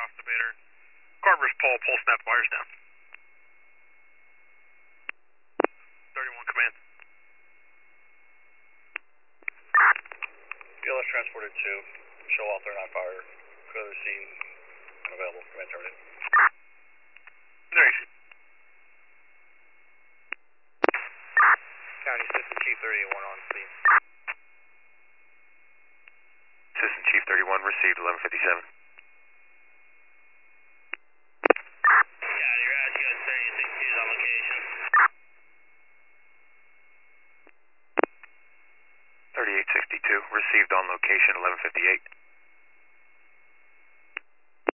Costabator. Carver's pull snap wires down. 31 command. BLS transported 2. Show all 39 fire. Clear the scene. Unavailable. Command terminated. There you see. County Assistant Chief 31 on scene. Assistant Chief 31 received 1157. County, Rasco 36 on location. 3862 received on location 1158.